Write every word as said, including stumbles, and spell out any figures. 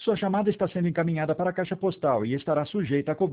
Sua chamada está sendo encaminhada para a caixa postal e estará sujeita a cobrança.